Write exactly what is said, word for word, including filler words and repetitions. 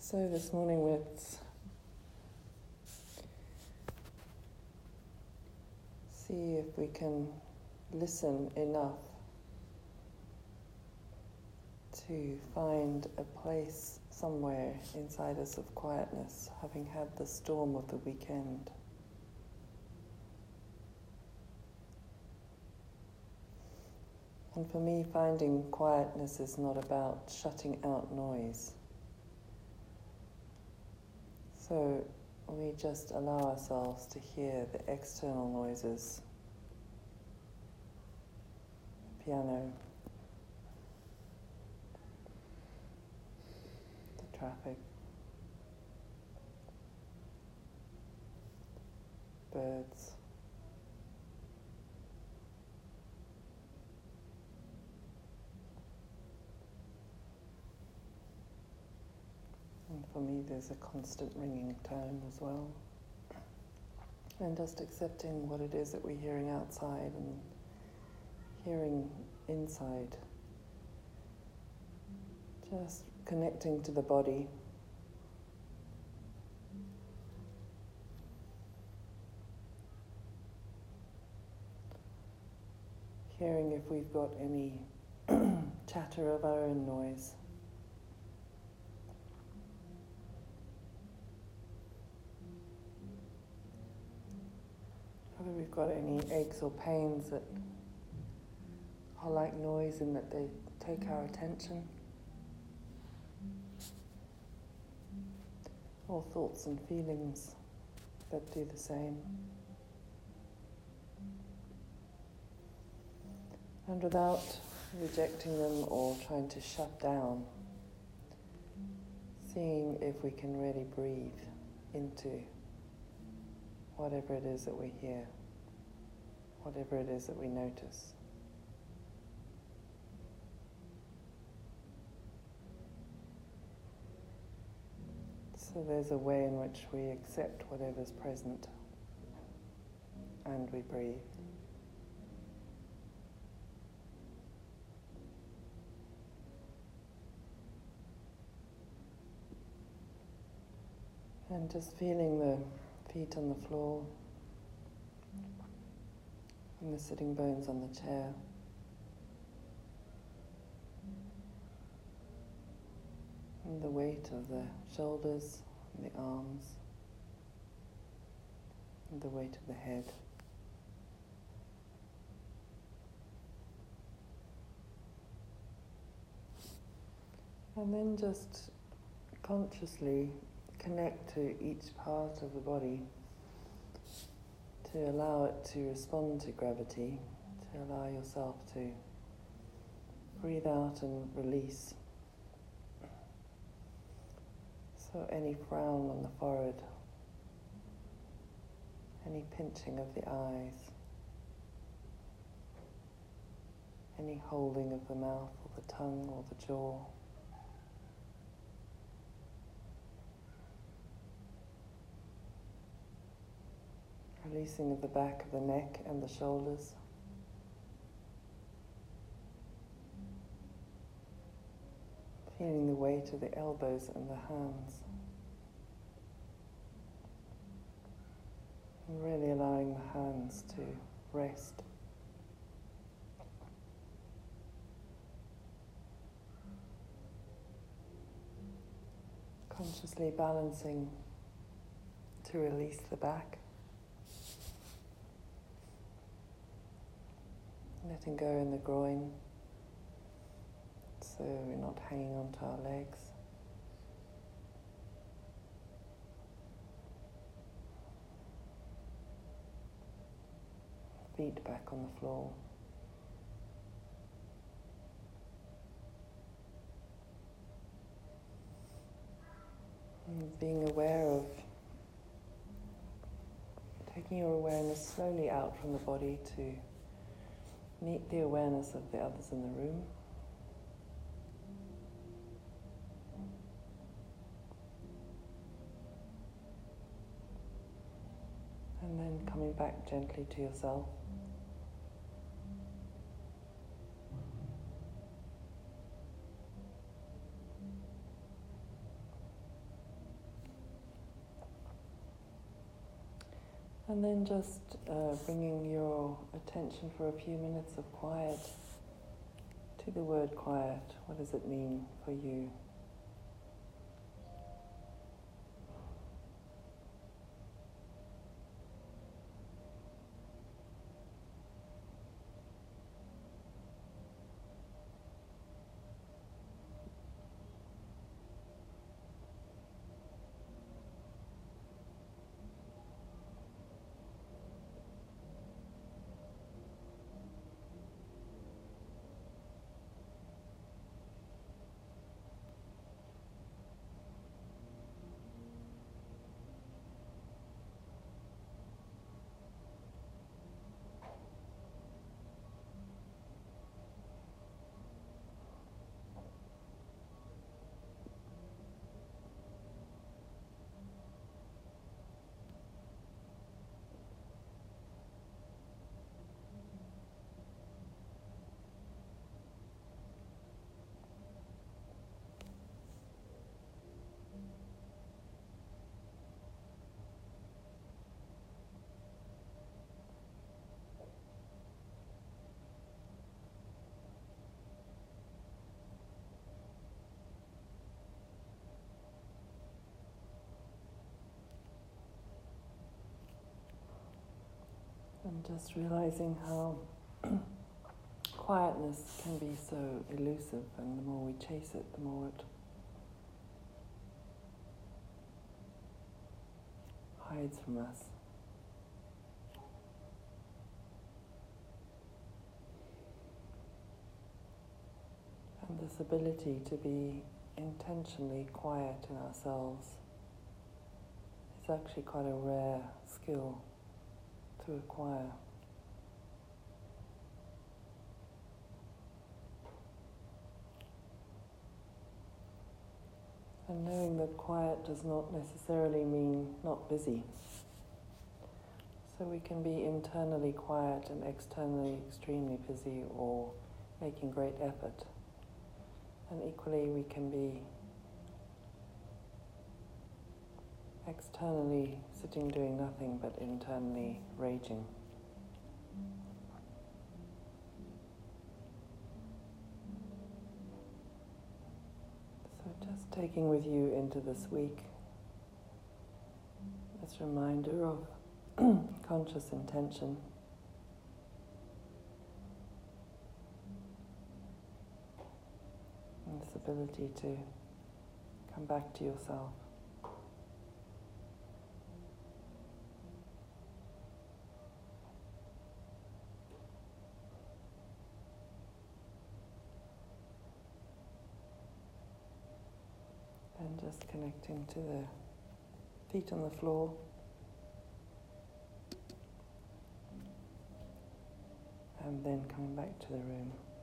So this morning let's see if we can listen enough to find a place somewhere inside us of quietness, having had the storm of the weekend. And for me, finding quietness is not about shutting out noise. So we just allow ourselves to hear the external noises, the piano, the traffic, birds. And for me, there's a constant ringing tone as well. And just accepting what it is that we're hearing outside and hearing inside. Just connecting to the body. Hearing if we've got any chatter of our own noise. Whether we've got any aches or pains that are like noise in that they take our attention. Or thoughts and feelings that do the same. And without rejecting them or trying to shut down, seeing if we can really breathe into whatever it is that we hear, whatever it is that we notice. So there's a way in which we accept whatever's present and we breathe. And just feeling the feet on the floor and the sitting bones on the chair. And the weight of the shoulders and the arms and the weight of the head. And then just consciously connect to each part of the body to allow it to respond to gravity, to allow yourself to breathe out and release. So any frown on the forehead, any pinching of the eyes, any holding of the mouth or the tongue or the jaw, releasing of the back of the neck and the shoulders. Feeling the weight of the elbows and the hands. And really allowing the hands to rest. Consciously balancing to release the back. Letting go in the groin, so we're not hanging onto our legs. Feet back on the floor. And being aware of, taking your awareness slowly out from the body to meet the awareness of the others in the room. And then coming back gently to yourself. And then just uh, bringing your attention for a few minutes of quiet to the word quiet. What does it mean for you? And just realizing how quietness can be so elusive, and the more we chase it, the more it hides from us. And this ability to be intentionally quiet in ourselves is actually quite a rare skill to acquire. And knowing that quiet does not necessarily mean not busy. So we can be internally quiet and externally extremely busy or making great effort. And equally we can be externally sitting doing nothing but internally raging. So just taking with you into this week this reminder of conscious intention, and this ability to come back to yourself. And just connecting to the feet on the floor. And then coming back to the room.